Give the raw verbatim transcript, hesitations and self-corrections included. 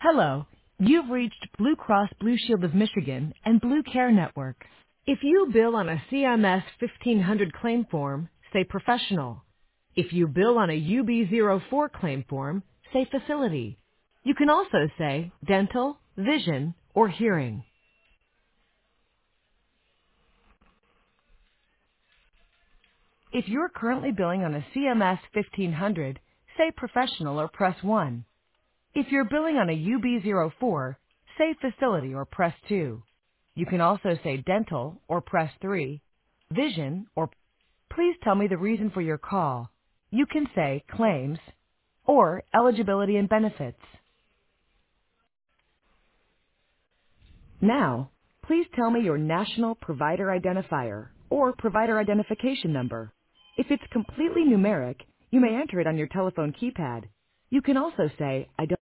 Hello, you've reached Blue Cross Blue Shield of Michigan and Blue Care Network. If you bill on a C M S fifteen hundred claim form, say professional. If you bill on a U B zero four claim form, say facility. You can also say dental, vision, or hearing. If you're currently billing on a C M S fifteen hundred, say professional or press one. If you're billing on a U B zero four, say facility or press two. You can also say dental or press three, vision or please tell me the reason for your call. You can say claims or eligibility and benefits. Now, please tell me your national provider identifier or provider identification number. If it's completely numeric, you may enter it on your telephone keypad. You can also say, I don't